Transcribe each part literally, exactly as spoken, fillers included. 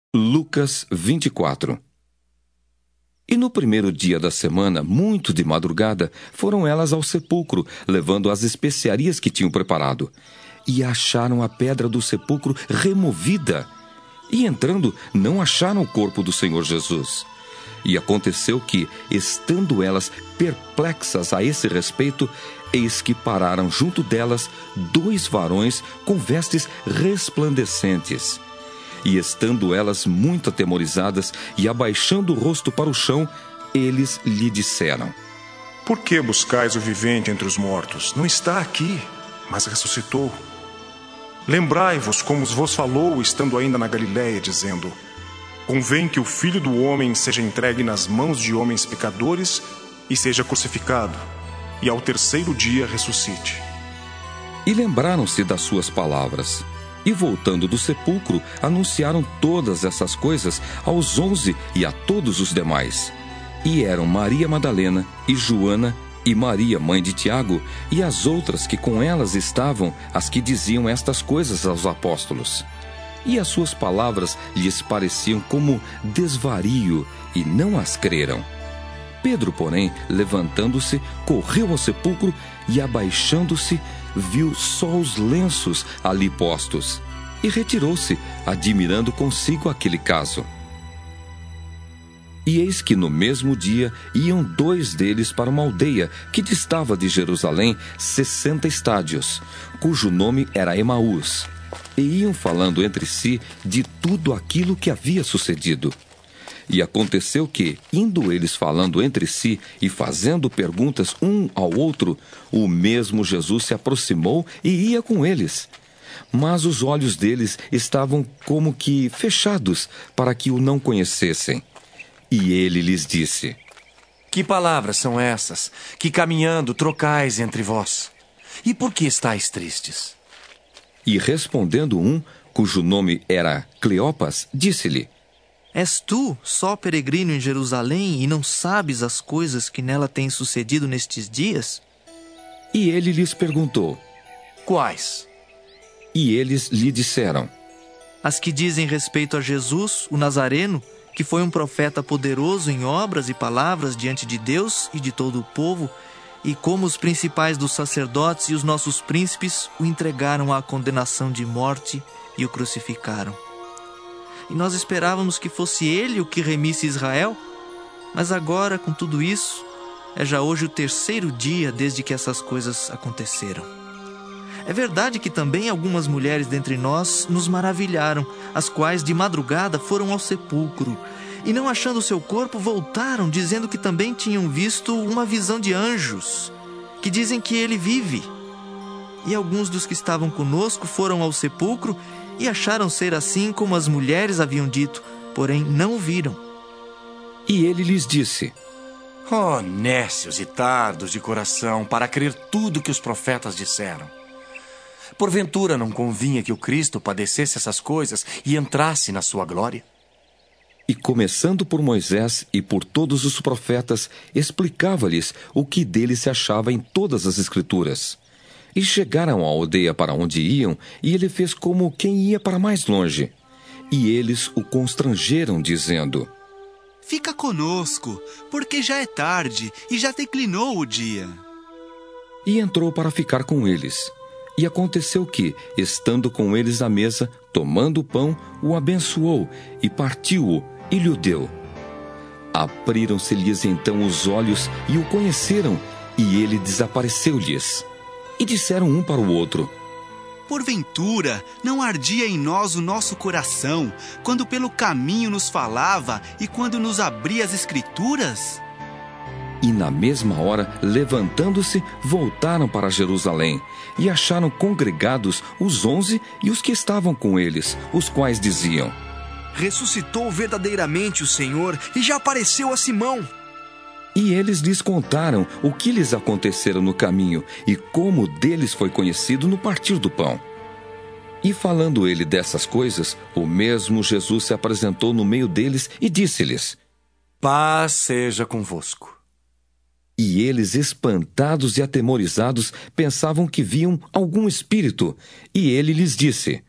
Lucas vinte e quatro. E no primeiro dia da semana, muito de madrugada, foram elas ao sepulcro, levando as especiarias que tinham preparado. E acharam a pedra do sepulcro removida. E entrando, não acharam o corpo do Senhor Jesus. E aconteceu que, estando elas perplexas a esse respeito, eis que pararam junto delas dois varões com vestes resplandecentes. E estando elas muito atemorizadas e abaixando o rosto para o chão, eles lhe disseram: Por que buscais o vivente entre os mortos? Não está aqui, mas ressuscitou. Lembrai-vos como vos falou, estando ainda na Galiléia, dizendo: Convém que o Filho do Homem seja entregue nas mãos de homens pecadores e seja crucificado, e ao terceiro dia ressuscite. E lembraram-se das suas palavras. E voltando do sepulcro, anunciaram todas essas coisas aos onze e a todos os demais. E eram Maria Madalena, e Joana, e Maria, mãe de Tiago, e as outras que com elas estavam, as que diziam estas coisas aos apóstolos. E as suas palavras lhes pareciam como desvario, e não as creram. Pedro, porém, levantando-se, correu ao sepulcro e, abaixando-se, viu só os lenços ali postos, e retirou-se, admirando consigo aquele caso. E eis que no mesmo dia iam dois deles para uma aldeia que distava de Jerusalém sessenta estádios, cujo nome era Emaús, e iam falando entre si de tudo aquilo que havia sucedido. E aconteceu que, indo eles falando entre si e fazendo perguntas um ao outro, o mesmo Jesus se aproximou e ia com eles. Mas os olhos deles estavam como que fechados, para que o não conhecessem. E ele lhes disse: Que palavras são essas, que caminhando trocais entre vós? E por que estáis tristes? E respondendo um, cujo nome era Cleopas, disse-lhe: És tu só peregrino em Jerusalém e não sabes as coisas que nela têm sucedido nestes dias? E ele lhes perguntou: Quais? E eles lhe disseram: As que dizem respeito a Jesus, o Nazareno, que foi um profeta poderoso em obras e palavras diante de Deus e de todo o povo, e como os principais dos sacerdotes e os nossos príncipes o entregaram à condenação de morte e o crucificaram. E nós esperávamos que fosse ele o que remisse Israel, mas agora, com tudo isso, é já hoje o terceiro dia desde que essas coisas aconteceram. É verdade que também algumas mulheres dentre nós nos maravilharam, as quais de madrugada foram ao sepulcro, e não achando seu corpo, voltaram, dizendo que também tinham visto uma visão de anjos, que dizem que ele vive. E alguns dos que estavam conosco foram ao sepulcro e acharam ser assim como as mulheres haviam dito, porém não o viram. E ele lhes disse: Oh, nécios e tardos de coração, para crer tudo que os profetas disseram. Porventura não convinha que o Cristo padecesse essas coisas e entrasse na sua glória? E começando por Moisés e por todos os profetas, explicava-lhes o que dele se achava em todas as Escrituras. E chegaram à aldeia para onde iam, e ele fez como quem ia para mais longe. E eles o constrangeram, dizendo: Fica conosco, porque já é tarde e já declinou o dia. E entrou para ficar com eles. E aconteceu que, estando com eles à mesa, tomando o pão, o abençoou e partiu-o e lhe o deu. Abriram-se-lhes então os olhos e o conheceram, e ele desapareceu-lhes. E disseram um para o outro: Porventura, não ardia em nós o nosso coração, quando pelo caminho nos falava e quando nos abria as Escrituras? E na mesma hora, levantando-se, voltaram para Jerusalém, e acharam congregados os onze e os que estavam com eles, os quais diziam: Ressuscitou verdadeiramente o Senhor e já apareceu a Simão. E eles lhes contaram o que lhes acontecera no caminho e como deles foi conhecido no partir do pão. E falando ele dessas coisas, o mesmo Jesus se apresentou no meio deles e disse-lhes: Paz seja convosco. E eles, espantados e atemorizados, pensavam que viam algum espírito. E ele lhes disse: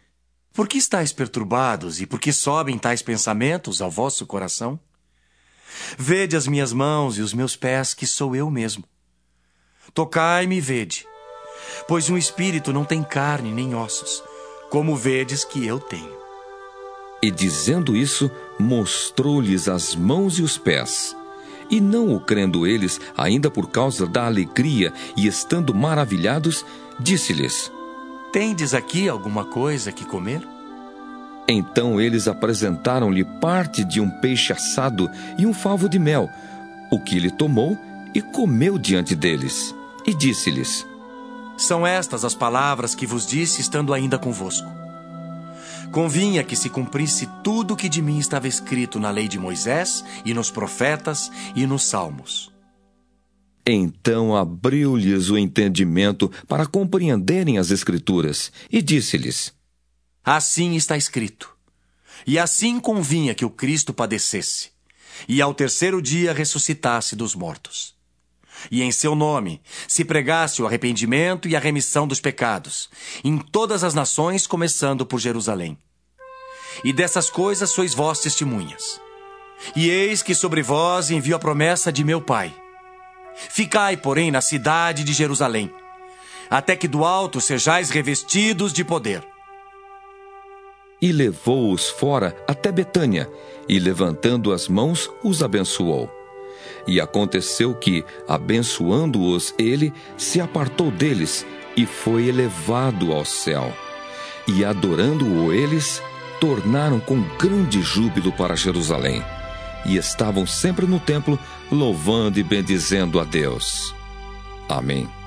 Por que estáis perturbados e por que sobem tais pensamentos ao vosso coração? Vede as minhas mãos e os meus pés, que sou eu mesmo. Tocai-me e vede, pois um espírito não tem carne nem ossos, como vedes que eu tenho. E dizendo isso, mostrou-lhes as mãos e os pés. E não o crendo eles, ainda por causa da alegria e estando maravilhados, disse-lhes: Tendes aqui alguma coisa que comer? Então eles apresentaram-lhe parte de um peixe assado e um favo de mel, o que ele tomou e comeu diante deles. E disse-lhes: São estas as palavras que vos disse estando ainda convosco. Convinha que se cumprisse tudo o que de mim estava escrito na lei de Moisés e nos profetas e nos salmos. Então abriu-lhes o entendimento para compreenderem as Escrituras, e disse-lhes: Assim está escrito. E assim convinha que o Cristo padecesse, e ao terceiro dia ressuscitasse dos mortos. E em seu nome se pregasse o arrependimento e a remissão dos pecados, em todas as nações, começando por Jerusalém. E dessas coisas sois vós testemunhas. E eis que sobre vós envio a promessa de meu Pai. Ficai, porém, na cidade de Jerusalém, até que do alto sejais revestidos de poder. E levou-os fora até Betânia, e levantando as mãos, os abençoou. E aconteceu que, abençoando-os ele, se apartou deles, e foi elevado ao céu. E adorando-o eles, tornaram com grande júbilo para Jerusalém. E estavam sempre no templo, louvando e bendizendo a Deus. Amém.